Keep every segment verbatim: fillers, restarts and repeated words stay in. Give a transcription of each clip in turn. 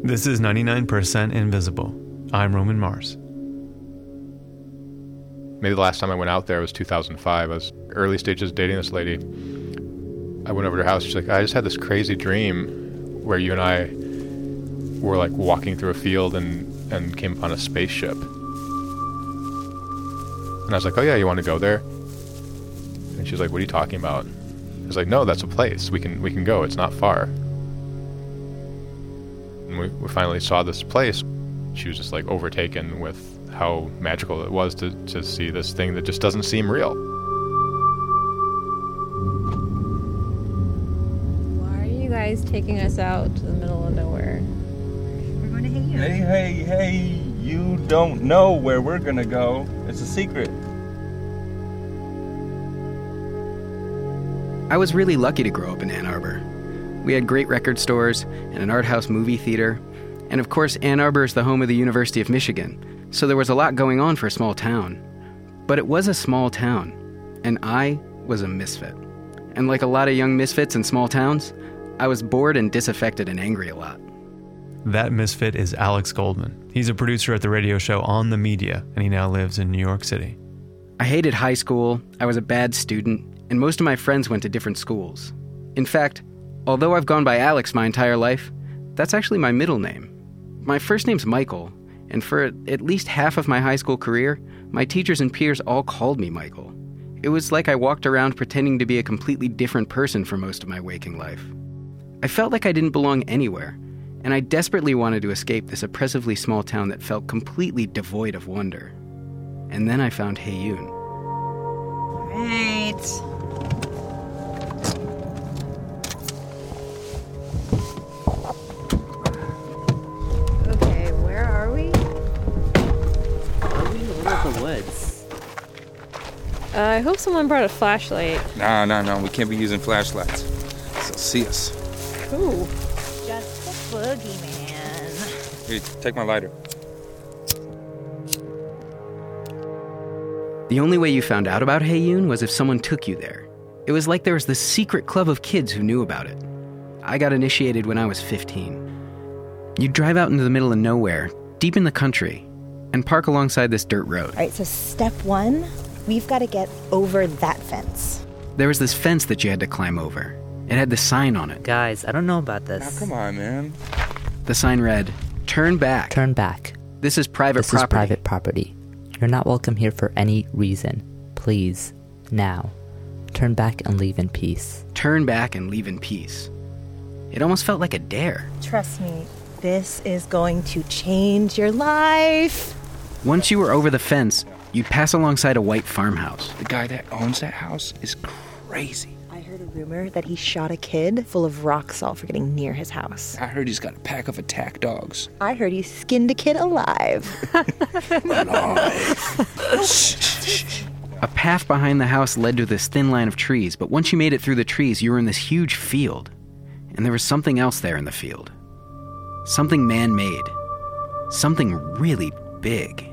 This is ninety-nine percent Invisible. I'm Roman Mars. Maybe the last time I went out there was two thousand five. I was early stages of dating this lady. I went over to her house. She's like, I just had this crazy dream where you and I were like walking through a field and, and came upon a spaceship. And I was like, oh yeah, you want to go there? And she's like, what are you talking about? I was like, no, that's a place. We can we can go. It's not far. And we, we finally saw this place. She was just like overtaken with how magical it was to, to see this thing that just doesn't seem real. Why are you guys taking us out to the middle of nowhere? We're going to Hey You. Hey, hey, hey, you don't know where we're gonna go. It's a secret. I was really lucky to grow up in Ann Arbor. We had great record stores and an art house movie theater. And of course, Ann Arbor is the home of the University of Michigan, so there was a lot going on for a small town. But it was a small town, and I was a misfit. And like a lot of young misfits in small towns, I was bored and disaffected and angry a lot. That misfit is Alex Goldman. He's a producer at the radio show On the Media, and he now lives in New York City. I hated high school, I was a bad student, and most of my friends went to different schools. In fact, although I've gone by Alex my entire life, that's actually my middle name. My first name's Michael, and for at least half of my high school career, my teachers and peers all called me Michael. It was like I walked around pretending to be a completely different person for most of my waking life. I felt like I didn't belong anywhere, and I desperately wanted to escape this oppressively small town that felt completely devoid of wonder. And then I found Heyoon. Right. Okay, where are we? Are we in the middle of the woods? Uh, I hope someone brought a flashlight. No, no, no, we can't be using flashlights. They'll see us. Ooh. Just the boogeyman. Here, take my lighter. The only way you found out about Heyoon was if someone took you there. It was like there was this secret club of kids who knew about it. I got initiated when I was fifteen. You'd drive out into the middle of nowhere, deep in the country, and park alongside this dirt road. All right, so step one, we've got to get over that fence. There was this fence that you had to climb over. It had this sign on it. Guys, I don't know about this. Now, come on, man. The sign read, "Turn back. Turn back. This is private This property." is private property. You're not welcome here for any reason. Please, now, turn back and leave in peace. Turn back and leave in peace. It almost felt like a dare. Trust me, this is going to change your life. Once you were over the fence, you'd pass alongside a white farmhouse. The guy that owns that house is crazy. I heard a rumor that he shot a kid full of rock salt for getting near his house. I heard he's got a pack of attack dogs. I heard he skinned a kid alive. A path behind the house led to this thin line of trees, but once you made it through the trees, you were in this huge field. And there was something else there in the field. Something man-made. Something really big.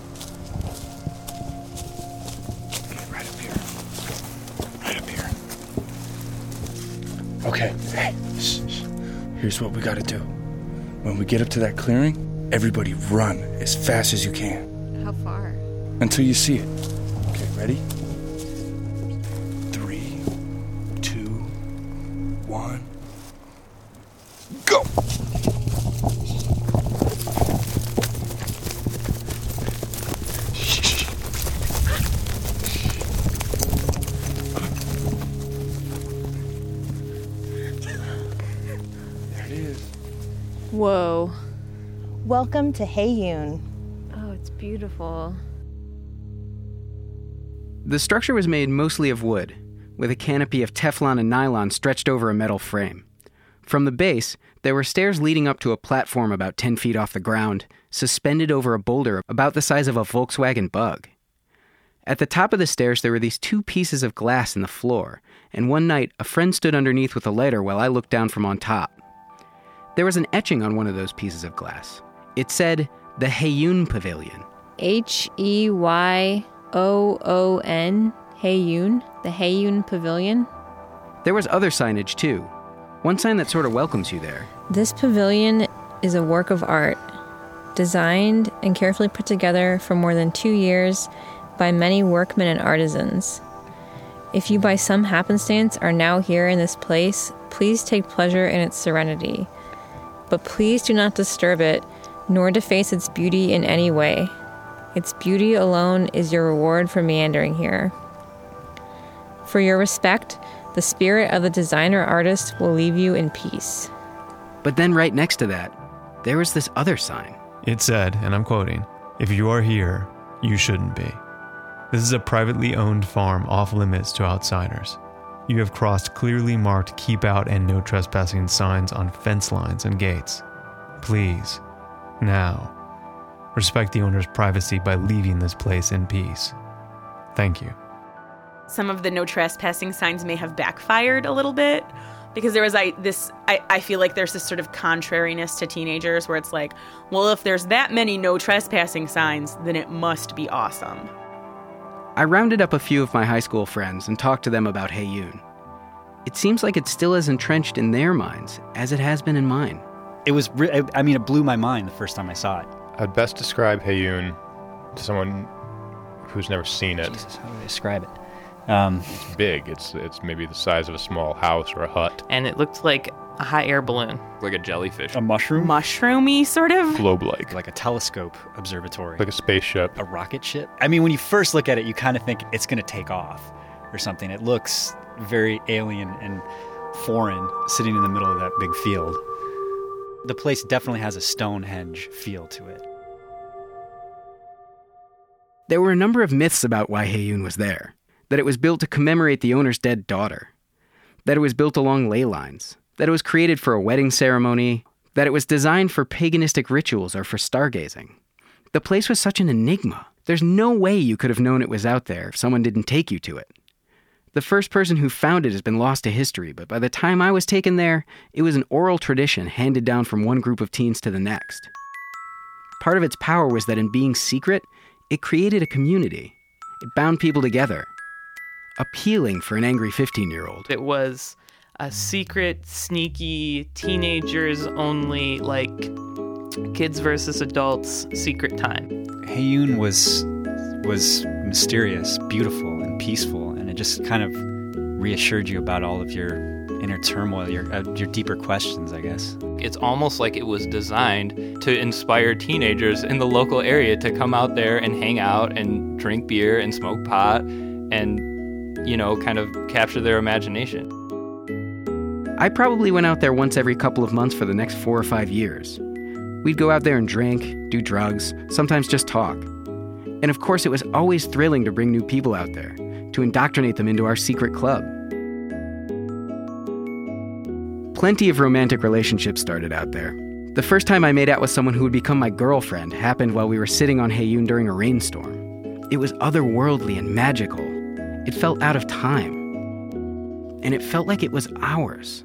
Right up here. Right up here. Okay, hey, shh, shh. Here's what we gotta do. When we get up to that clearing, everybody run as fast as you can. How far? Until you see it. Okay, ready? Three, two, one, go! There it is. Whoa. Welcome to Heyoon. Oh, it's beautiful. The structure was made mostly of wood, with a canopy of Teflon and nylon stretched over a metal frame. From the base, there were stairs leading up to a platform about ten feet off the ground, suspended over a boulder about the size of a Volkswagen Bug. At the top of the stairs, there were these two pieces of glass in the floor, and one night, a friend stood underneath with a lighter while I looked down from on top. There was an etching on one of those pieces of glass. It said, "The Heyoon Pavilion." H E Y O O N, Heyoon, the Heyoon Pavilion. There was other signage, too. One sign that sort of welcomes you there. This pavilion is a work of art, designed and carefully put together for more than two years by many workmen and artisans. If you by some happenstance are now here in this place, please take pleasure in its serenity. But please do not disturb it, nor deface its beauty in any way. Its beauty alone is your reward for meandering here. For your respect, the spirit of the designer-artist will leave you in peace. But then right next to that, there was this other sign. It said, and I'm quoting, "If you are here, you shouldn't be. This is a privately owned farm off limits to outsiders. You have crossed clearly marked keep out and no trespassing signs on fence lines and gates. Please, now, respect the owner's privacy by leaving this place in peace. Thank you." Some of the no trespassing signs may have backfired a little bit, because there was I, this, I, I feel like there's this sort of contrariness to teenagers where it's like, well, if there's that many no trespassing signs, then it must be awesome. I rounded up a few of my high school friends and talked to them about Heyoon. It seems like it's still as entrenched in their minds as it has been in mine. It was, re- I mean, it blew my mind the first time I saw it. I'd best describe Heyoon to someone who's never seen it. Jesus, how do I describe it? Um, it's big. It's it's maybe the size of a small house or a hut. And it looked like a hot air balloon. Like a jellyfish. A mushroom? Mushroomy, sort of? Globe-like. Like a telescope observatory. Like a spaceship. A rocket ship. I mean, when you first look at it, you kind of think it's going to take off or something. It looks very alien and foreign, sitting in the middle of that big field. The place definitely has a Stonehenge feel to it. There were a number of myths about why Heyoon was there. That it was built to commemorate the owner's dead daughter. That it was built along ley lines. That it was created for a wedding ceremony. That it was designed for paganistic rituals or for stargazing. The place was such an enigma. There's no way you could have known it was out there if someone didn't take you to it. The first person who found it has been lost to history, but by the time I was taken there, it was an oral tradition handed down from one group of teens to the next. Part of its power was that in being secret, it created a community. It bound people together. Appealing for an angry fifteen-year-old. It was a secret, sneaky, teenagers only, like, kids versus adults secret time. Heyoon was was mysterious, beautiful, and peaceful, and it just kind of reassured you about all of your inner turmoil, your uh, your deeper questions, I guess. It's almost like it was designed to inspire teenagers in the local area to come out there and hang out and drink beer and smoke pot and, you know, kind of capture their imagination. I probably went out there once every couple of months for the next four or five years. We'd go out there and drink, do drugs, sometimes just talk. And of course, it was always thrilling to bring new people out there, to indoctrinate them into our secret club. Plenty of romantic relationships started out there. The first time I made out with someone who would become my girlfriend happened while we were sitting on Heyoon during a rainstorm. It was otherworldly and magical. It felt out of time. And it felt like it was ours.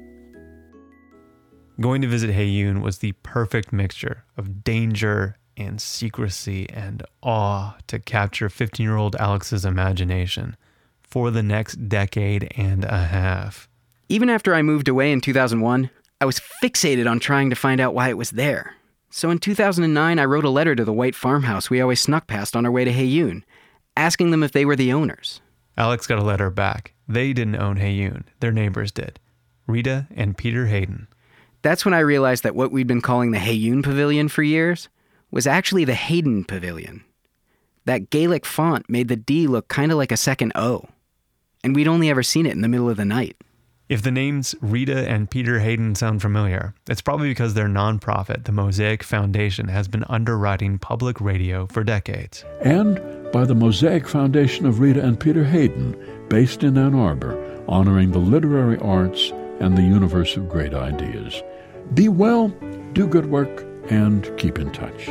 Going to visit Heyoon was the perfect mixture of danger and secrecy and awe to capture fifteen-year-old Alex's imagination for the next decade and a half. Even after I moved away in two thousand one, I was fixated on trying to find out why it was there. So in two thousand nine, I wrote a letter to the white farmhouse we always snuck past on our way to Heyoon, asking them if they were the owners. Alex got a letter back. They didn't own Heyoon. Their neighbors did. Rita and Peter Hayden. That's when I realized that what we'd been calling the Heyoon Pavilion for years was actually the Hayden Pavilion. That Gaelic font made the D look kind of like a second O. And we'd only ever seen it in the middle of the night. If the names Rita and Peter Hayden sound familiar, it's probably because their nonprofit, the Mosaic Foundation, has been underwriting public radio for decades. And by the Mosaic Foundation of Rita and Peter Hayden, based in Ann Arbor, honoring the literary arts and the universe of great ideas. Be well, do good work, and keep in touch.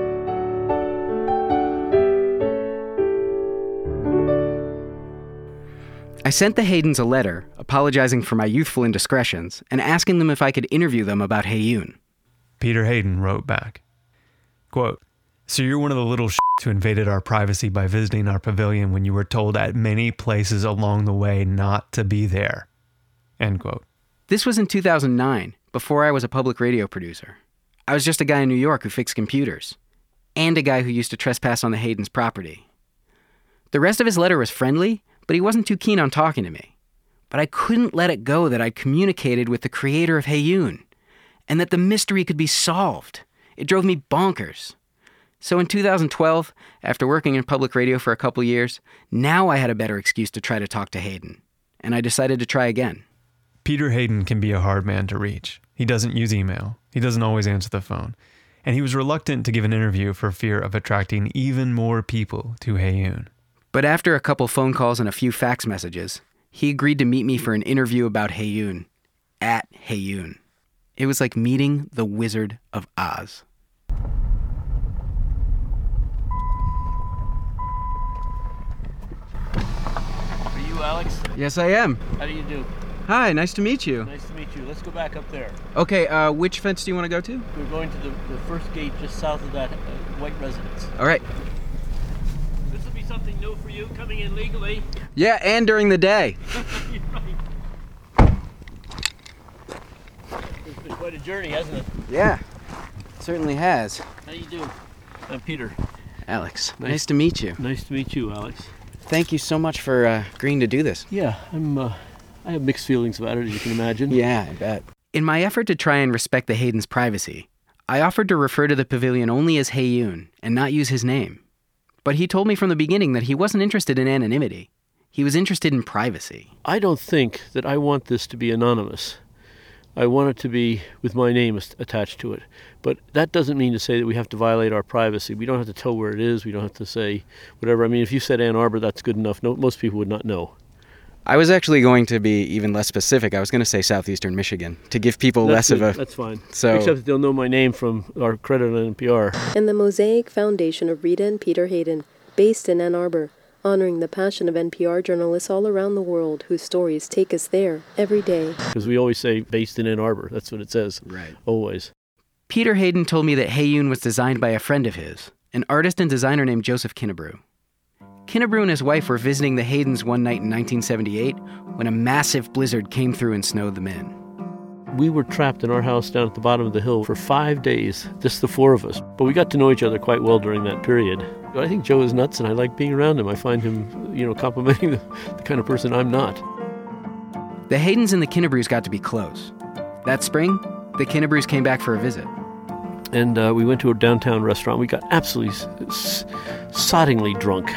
I sent the Haydens a letter apologizing for my youthful indiscretions and asking them if I could interview them about Heyoon. Peter Hayden wrote back, quote, "So you're one of the little shits who invaded our privacy by visiting our pavilion when you were told at many places along the way not to be there." End quote. This was in two thousand nine, before I was a public radio producer. I was just a guy in New York who fixed computers, and a guy who used to trespass on the Haydens' property. The rest of his letter was friendly, but he wasn't too keen on talking to me. But I couldn't let it go that I'd communicated with the creator of Heyoon, and that the mystery could be solved. It drove me bonkers. So in two thousand twelve, after working in public radio for a couple years, now I had a better excuse to try to talk to Hayden, and I decided to try again. Peter Hayden can be a hard man to reach. He doesn't use email. He doesn't always answer the phone. And he was reluctant to give an interview for fear of attracting even more people to Heyoon. But after a couple phone calls and a few fax messages, he agreed to meet me for an interview about Heyoon, at Heyoon. It was like meeting the Wizard of Oz. Are you Alex? Yes, I am. How do you do? Hi, nice to meet you. Nice to meet you. Let's go back up there. Okay, uh, which fence do you want to go to? We're going to the, the first gate just south of that uh, white residence. All right. This will be something new for you, coming in legally. Yeah, and during the day. You're right. It's been quite a journey, hasn't it? Yeah, it certainly has. How do you do? I'm Peter. Alex, nice, nice to meet you. Nice to meet you, Alex. Thank you so much for uh, agreeing to do this. Yeah, I'm. Uh, I have mixed feelings about it, as you can imagine. Yeah, I bet. In my effort to try and respect the Haydens' privacy, I offered to refer to the pavilion only as Heyoon and not use his name. But he told me from the beginning that he wasn't interested in anonymity. He was interested in privacy. I don't think that I want this to be anonymous. I want it to be with my name attached to it. But that doesn't mean to say that we have to violate our privacy. We don't have to tell where it is. We don't have to say whatever. I mean, if you said Ann Arbor, that's good enough. No, most people would not know. I was actually going to be even less specific. I was going to say southeastern Michigan to give people that's less good. of a... That's fine. So, except that they'll know my name from our credit on N P R. And the Mosaic Foundation of Rita and Peter Hayden, based in Ann Arbor, honoring the passion of N P R journalists all around the world whose stories take us there every day. Because we always say based in Ann Arbor. That's what it says. Right. Always. Peter Hayden told me that Heyoon was designed by a friend of his, an artist and designer named Joseph Kinnebrew. Kinnebrew and his wife were visiting the Haydens one night in nineteen seventy-eight when a massive blizzard came through and snowed them in. We were trapped in our house down at the bottom of the hill for five days, just the four of us. But we got to know each other quite well during that period. I think Joe is nuts, and I like being around him. I find him, you know, complimenting the, the kind of person I'm not. The Haydens and the Kinnebrews got to be close. That spring, the Kinnebrews came back for a visit. And uh, we went to a downtown restaurant. We got absolutely s- soddingly drunk.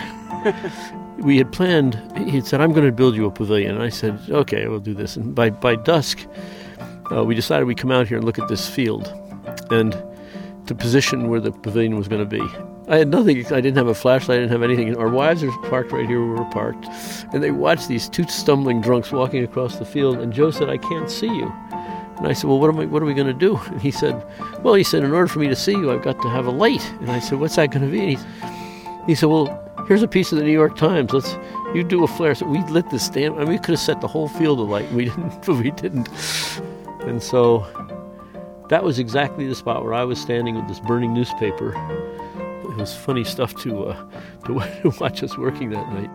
We had planned, he had said, I'm going to build you a pavilion. And I said, okay, we'll do this. And by, by dusk, uh, we decided we'd come out here and look at this field and to position where the pavilion was going to be. I had nothing. I didn't have a flashlight. I didn't have anything. Our wives are parked right here where we were parked. And they watched these two stumbling drunks walking across the field. And Joe said, I can't see you. And I said, well, what am I, what are we going to do? And he said, well, he said, in order for me to see you, I've got to have a light. And I said, what's that going to be? And he, he said, well, here's a piece of the New York Times. Let's, you do a flare. So we lit this damn, I mean, we could have set the whole field alight. And we didn't, but we didn't. And so that was exactly the spot where I was standing with this burning newspaper. It was funny stuff to, uh, to watch us working that night.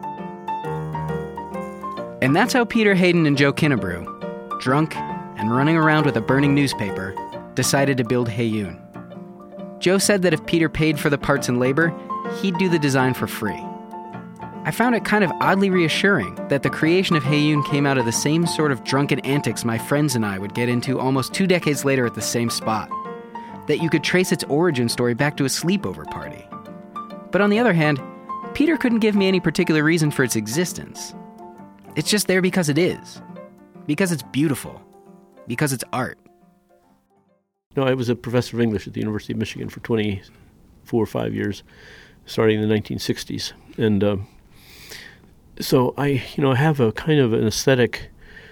And that's how Peter Hayden and Joe Kinnebrew, drunk and running around with a burning newspaper, decided to build Heyoon. Joe said that if Peter paid for the parts and labor, he'd do the design for free. I found it kind of oddly reassuring that the creation of Heyoon came out of the same sort of drunken antics my friends and I would get into almost two decades later at the same spot. That you could trace its origin story back to a sleepover party. But on the other hand, Peter couldn't give me any particular reason for its existence. It's just there because it is. Because it's beautiful. Because it's art. No, I was a professor of English at the University of Michigan for twenty-four or five years, starting in the nineteen sixties. And uh, so I, you know, I have a kind of an aesthetic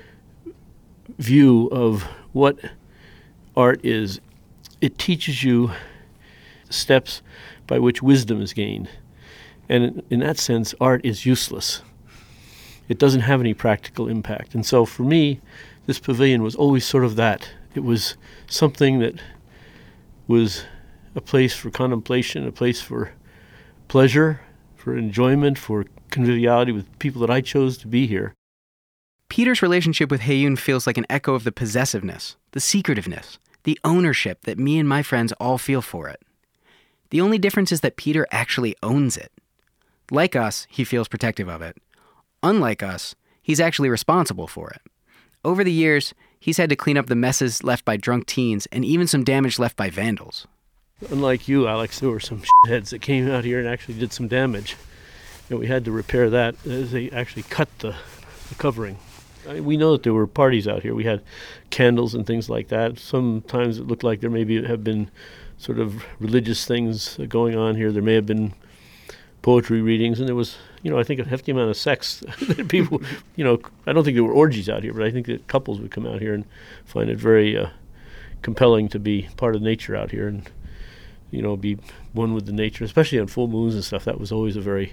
view of what art is. It teaches you steps by which wisdom is gained. And in, in that sense, art is useless. It doesn't have any practical impact. And so for me, this pavilion was always sort of that. It was something that was a place for contemplation, a place for pleasure, for enjoyment, for conviviality with people that I chose to be here. Peter's relationship with Heyoon feels like an echo of the possessiveness, the secretiveness, the ownership that me and my friends all feel for it. The only difference is that Peter actually owns it. Like us, he feels protective of it. Unlike us, he's actually responsible for it. Over the years, he's had to clean up the messes left by drunk teens and even some damage left by vandals. Unlike you, Alex, there were some shitheads that came out here and actually did some damage. And we had to repair that as they actually cut the, the covering. I mean, we know that there were parties out here. We had candles and things like that. Sometimes it looked like there maybe have been sort of religious things going on here. There may have been poetry readings, and there was, you know, I think a hefty amount of sex. People, you know, I don't think there were orgies out here, but I think that couples would come out here and find it very uh, compelling to be part of nature out here and, you know, be one with the nature, especially on full moons and stuff. That was always a very,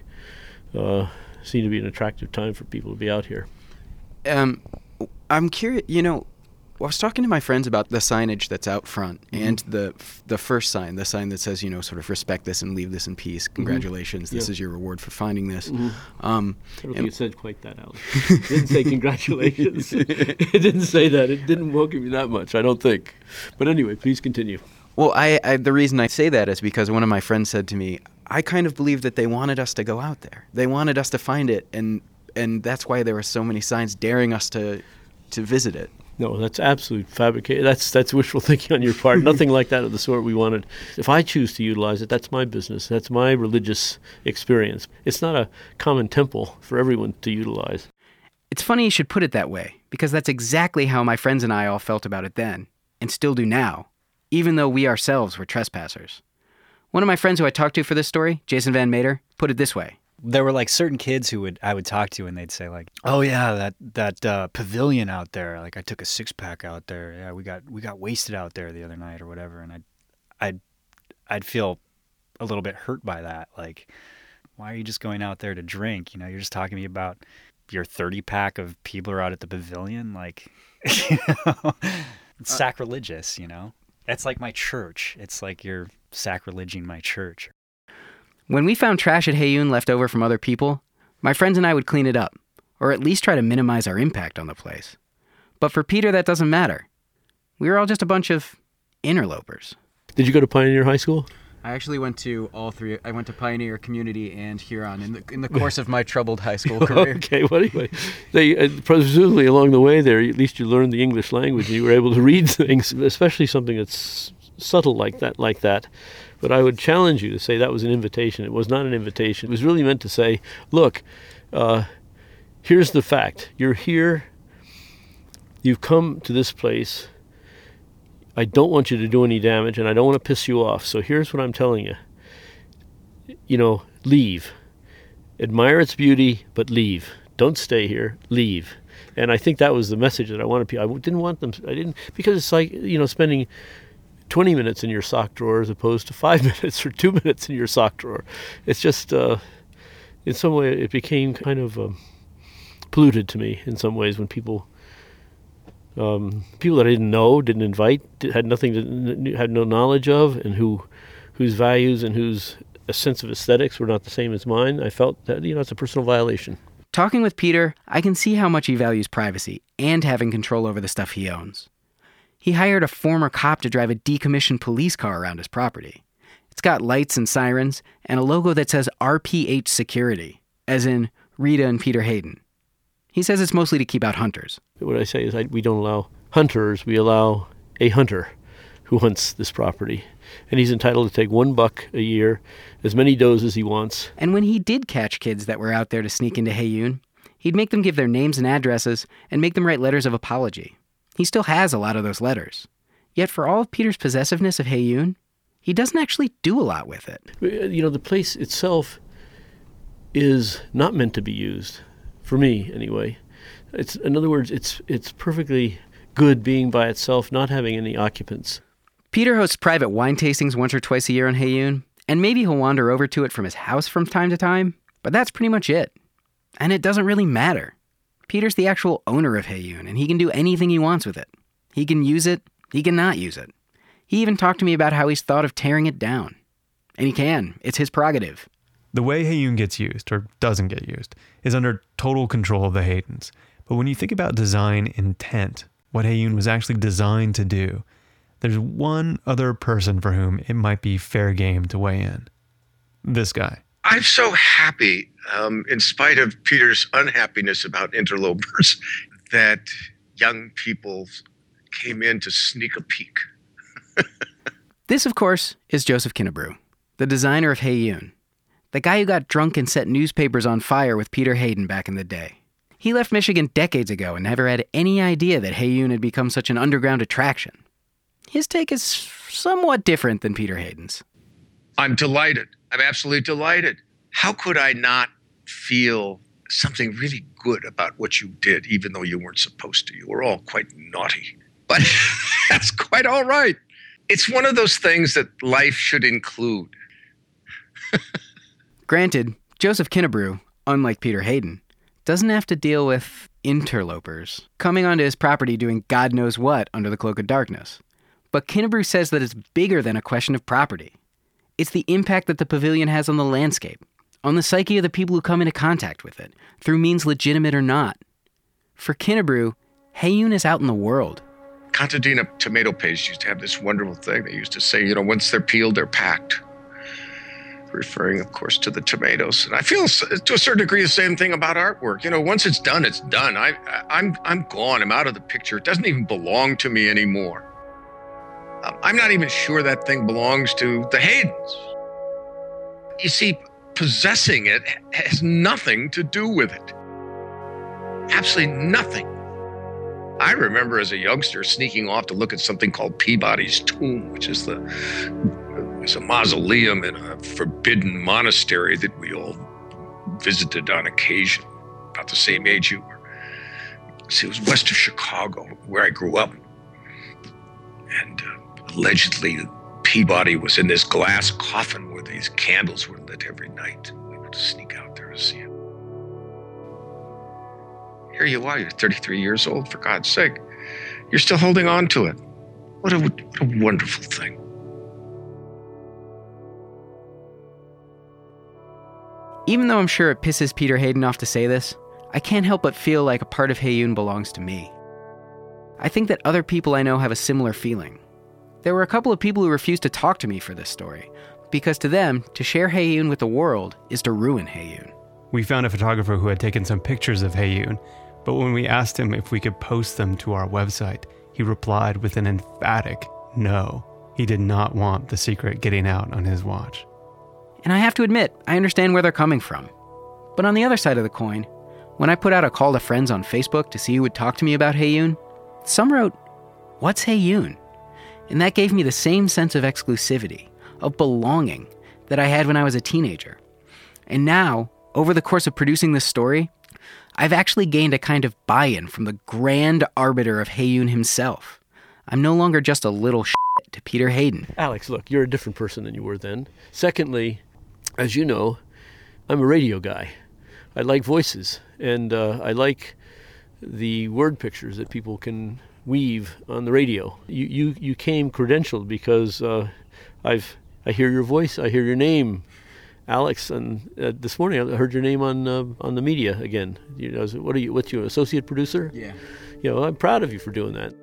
uh, seemed to be an attractive time for people to be out here. Um, I'm curious, you know, I was talking to my friends about the signage that's out front mm-hmm. and the the first sign, the sign that says, you know, sort of respect this and leave this in peace. Congratulations, mm-hmm. this yeah. is your reward for finding this. Mm-hmm. Um, I don't think it said quite that, Alex. It didn't say congratulations. It didn't say that. It didn't welcome you that much, I don't think. But anyway, please continue. Well, I, I the reason I say that is because one of my friends said to me, I kind of believe that they wanted us to go out there. They wanted us to find it, and and that's why there were so many signs daring us to to visit it. No, that's absolute fabricated. That's that's wishful thinking on your part. Nothing like that of the sort we wanted. If I choose to utilize it, that's my business. That's my religious experience. It's not a common temple for everyone to utilize. It's funny you should put it that way, because that's exactly how my friends and I all felt about it then, and still do now, even though we ourselves were trespassers. One of my friends who I talked to for this story, Jason Van Mater, put it this way. There were like certain kids who would I would talk to and they'd say like, "Oh yeah, that that uh, pavilion out there. Like I took a six pack out there. Yeah, we got we got wasted out there the other night or whatever." And I'd I'd I'd feel a little bit hurt by that. Like, why are you just going out there to drink? You know, you're just talking to me about your thirty pack of people are out at the pavilion. Like, you know, it's sacrilegious. You know, it's like my church. It's like you're sacrileging my church. When we found trash at Heyoon left over from other people, my friends and I would clean it up, or at least try to minimize our impact on the place. But for Peter, that doesn't matter. We were all just a bunch of interlopers. Did you go to Pioneer High School? I actually went to all three. I went to Pioneer, Community, and Huron in the in the course of my troubled high school career. Okay, well anyway, they, uh, presumably along the way there, at least you learned the English language and you were able to read things, especially something that's subtle like that, like that. But I would challenge you to say that was an invitation. It was not an invitation. It was really meant to say, look, uh, here's the fact. You're here. You've come to this place. I don't want you to do any damage, and I don't want to piss you off. So here's what I'm telling you. You know, leave. Admire its beauty, but leave. Don't stay here. Leave. And I think that was the message that I wanted people. I didn't want them. I didn't because it's like, you know, spending twenty minutes in your sock drawer as opposed to five minutes or two minutes in your sock drawer. It's just, uh, in some way, it became kind of um, polluted to me in some ways when people, um, people that I didn't know, didn't invite, had nothing to, had no knowledge of, and who, whose values and whose a sense of aesthetics were not the same as mine. I felt that, you know, it's a personal violation. Talking with Peter, I can see how much he values privacy and having control over the stuff he owns. He hired a former cop to drive a decommissioned police car around his property. It's got lights and sirens and a logo that says R P H Security, as in Rita and Peter Hayden. He says it's mostly to keep out hunters. What I say is I, we don't allow hunters, we allow a hunter who hunts this property. And he's entitled to take one buck a year, as many does as he wants. And when he did catch kids that were out there to sneak into Heyoon, he'd make them give their names and addresses and make them write letters of apology. He still has a lot of those letters. Yet for all of Peter's possessiveness of Heyoon, he doesn't actually do a lot with it. You know, the place itself is not meant to be used, for me anyway. It's, in other words, it's it's perfectly good being by itself, not having any occupants. Peter hosts private wine tastings once or twice a year on Heyoon, and maybe he'll wander over to it from his house from time to time, but that's pretty much it. And it doesn't really matter. Peter's the actual owner of Heyoon, and he can do anything he wants with it. He can use it, he can not use it. He even talked to me about how he's thought of tearing it down. And he can. It's his prerogative. The way Heyoon gets used, or doesn't get used, is under total control of the Haydens. But when you think about design intent, what Heyoon was actually designed to do, there's one other person for whom it might be fair game to weigh in. This guy. I'm so happy, um, in spite of Peter's unhappiness about interlopers, that young people came in to sneak a peek. This, of course, is Joseph Kinnebrew, the designer of Heyoon, the guy who got drunk and set newspapers on fire with Peter Hayden back in the day. He left Michigan decades ago and never had any idea that Heyoon had become such an underground attraction. His take is somewhat different than Peter Hayden's. I'm delighted. I'm absolutely delighted. How could I not feel something really good about what you did, even though you weren't supposed to? You were all quite naughty. But that's quite all right. It's one of those things that life should include. Granted, Joseph Kinnebrew, unlike Peter Hayden, doesn't have to deal with interlopers coming onto his property doing God knows what under the cloak of darkness. But Kinnebrew says that it's bigger than a question of property. It's the impact that the pavilion has on the landscape, on the psyche of the people who come into contact with it, through means legitimate or not. For Kinnebrew, Heyoon is out in the world. Contadina tomato paste used to have this wonderful thing. They used to say, you know, once they're peeled, they're packed. Referring, of course, to the tomatoes. And I feel, to a certain degree, the same thing about artwork. You know, once it's done, it's done. I, I'm, I'm gone. I'm out of the picture. It doesn't even belong to me anymore. Um, I'm not even sure that thing belongs to the Haydens. You see, possessing it has nothing to do with it. Absolutely nothing. I remember as a youngster sneaking off to look at something called Peabody's Tomb, which is the is a mausoleum in a forbidden monastery that we all visited on occasion, about the same age you were. See, it was west of Chicago, where I grew up. And uh, allegedly, Peabody was in this glass coffin where these candles were lit every night. We would sneak out there to see him. Here you are, you're thirty-three years old, for God's sake. You're still holding on to it. What a, what a wonderful thing. Even though I'm sure it pisses Peter Hayden off to say this, I can't help but feel like a part of Heyoon belongs to me. I think that other people I know have a similar feeling. There were a couple of people who refused to talk to me for this story, because to them, to share Heyoon with the world is to ruin Heyoon. We found a photographer who had taken some pictures of Heyoon, but when we asked him if we could post them to our website, he replied with an emphatic no. He did not want the secret getting out on his watch. And I have to admit, I understand where they're coming from. But on the other side of the coin, when I put out a call to friends on Facebook to see who would talk to me about Heyoon, some wrote, "What's Heyoon?" And that gave me the same sense of exclusivity, of belonging, that I had when I was a teenager. And now, over the course of producing this story, I've actually gained a kind of buy-in from the grand arbiter of Heyoon himself. I'm no longer just a little shit to Peter Hayden. Alex, look, you're a different person than you were then. Secondly, as you know, I'm a radio guy. I like voices, and uh, I like the word pictures that people can weave on the radio. You you, you came credentialed because uh, I've I hear your voice, I hear your name, Alex, and uh, this morning I heard your name on uh, on the media again. You know, what are you? What's you, associate producer? Yeah. You know, I'm proud of you for doing that.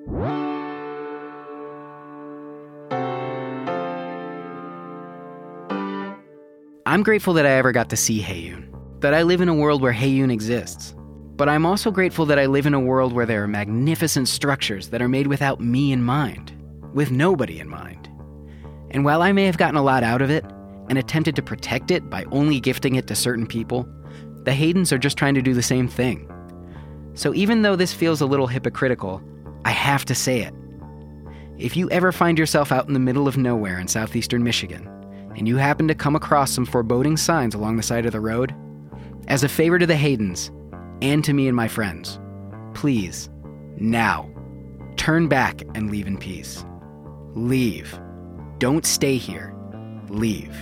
I'm grateful that I ever got to see Heyoon, that I live in a world where Heyoon exists. But I'm also grateful that I live in a world where there are magnificent structures that are made without me in mind, with nobody in mind. And while I may have gotten a lot out of it, and attempted to protect it by only gifting it to certain people, the Haydens are just trying to do the same thing. So even though this feels a little hypocritical, I have to say it. If you ever find yourself out in the middle of nowhere in southeastern Michigan, and you happen to come across some foreboding signs along the side of the road, as a favor to the Haydens, and to me and my friends, please, now, turn back and leave in peace. Leave. Don't stay here. Leave.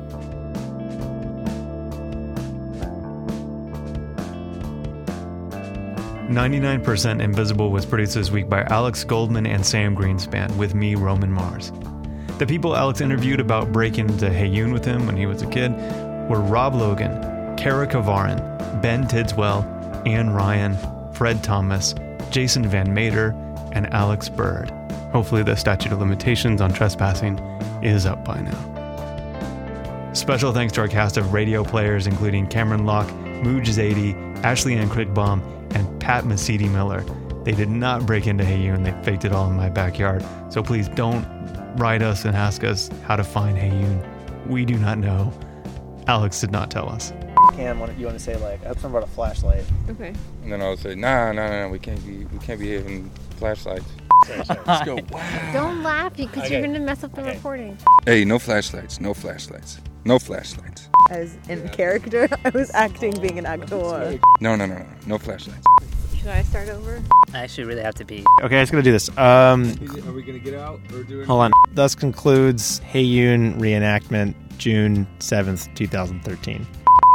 ninety-nine percent Invisible was produced this week by Alex Goldman and Sam Greenspan, with me, Roman Mars. The people Alex interviewed about breaking into Heyoon with him when he was a kid were Rob Logan, Kara Kavarin, Ben Tidswell, Ann Ryan, Fred Thomas, Jason Van Mater, and Alex Bird, Hopefully the statute of limitations on trespassing is up by now. Special thanks to our cast of radio players, including Cameron Locke, Mooj Zadie, Ashley Ann Crickbaum, and Pat Mesiti Miller. They did not break into Heyoon, they faked it all in my backyard. So please don't write us and ask us how to find Heyoon. We do not know. Alex did not tell us. Cam, you want to say like, I have something about a flashlight. Okay. And then I'll say, nah, nah, nah, we can't be, we can't be hitting flashlights. Sorry, sorry. Let's go. Wow. Don't laugh because Okay. you're going to mess up the Okay. recording. Hey, no flashlights, no flashlights, no flashlights. As in character, I was acting being an actor. No, no, no, no, no flashlights. Should I start over? I actually really have to be. Okay, I just gotta do this. Um, Are we gonna get out or do it? hold on. Thus concludes Heyoon reenactment, June seventh, twenty thirteen.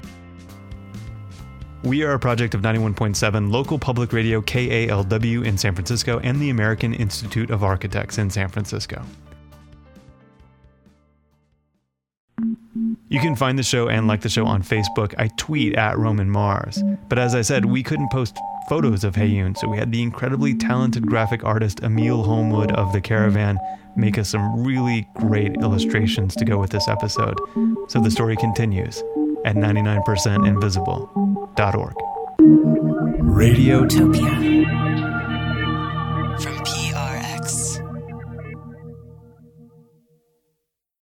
We are a project of ninety-one point seven local public radio K A L W in San Francisco and the American Institute of Architects in San Francisco. You can find the show and like the show on Facebook. I tweet at Roman Mars. But as I said, we couldn't post photos of Heyoon, so we had the incredibly talented graphic artist Emil Homewood of The Caravan make us some really great illustrations to go with this episode. So the story continues at ninety-nine percent invisible dot org. Radiotopia.